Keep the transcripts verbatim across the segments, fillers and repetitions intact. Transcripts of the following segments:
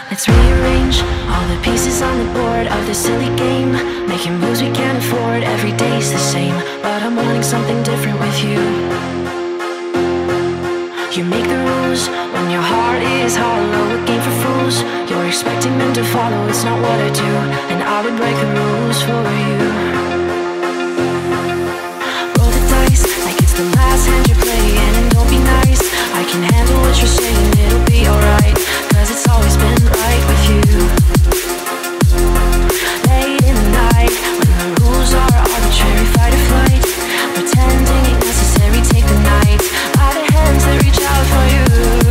Let's rearrange all the pieces on the board of this silly game, making moves we can't afford. Every day's the same, but I'm wanting something different with you. You make the rules when your heart is hollow, a game for fools. You're expecting them to follow, it's not what I do, and I would break the rules for you. Roll the dice like it's the last hand you're playing, and don't be nice, I can handle what you're saying, it'll be alright, cause it's always been right with you. Late in the night, when the rules are arbitrary, fight or flight, pretending ain't necessary, take the night out of hands that reach out for you.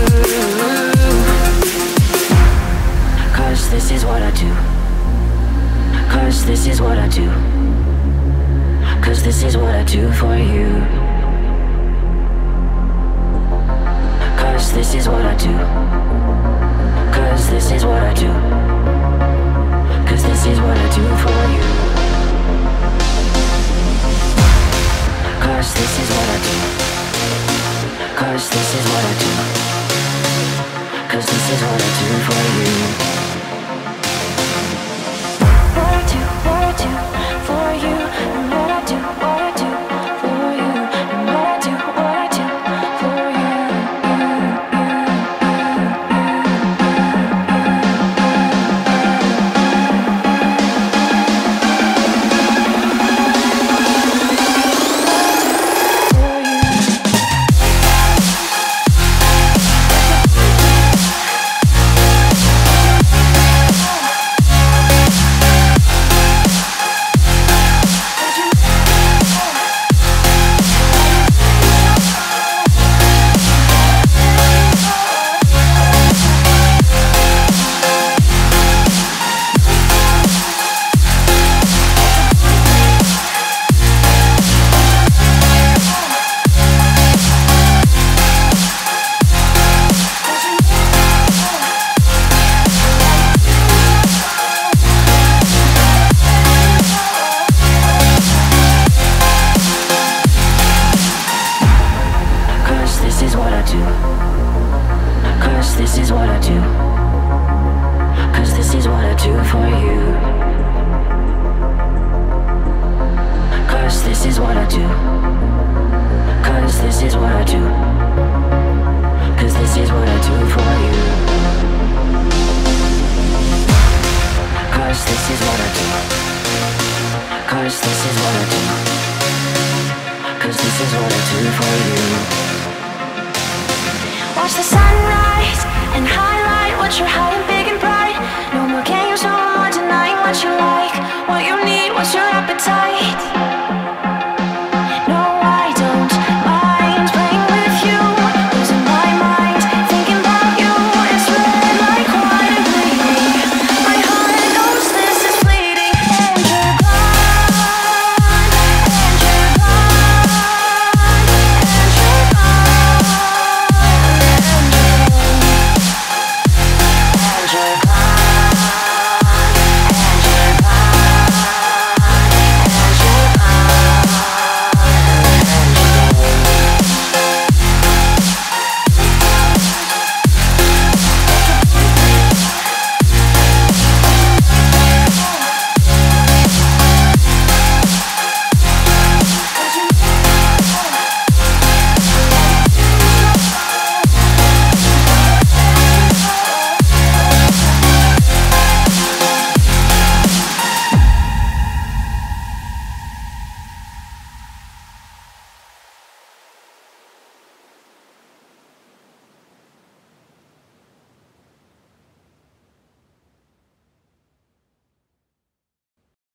Cause this is what I do. Cause this is what I do. Cause this is what I do for you. Cause this is what I do. Cause this is what I do. Cause this is what I do for you. Cause this is what I do. Cause this is what I do. Cause this is what I do for you. What I do, what I do for you, and what I do, what I do for you, and what I do, what I do for you. Cause this is what I do for you.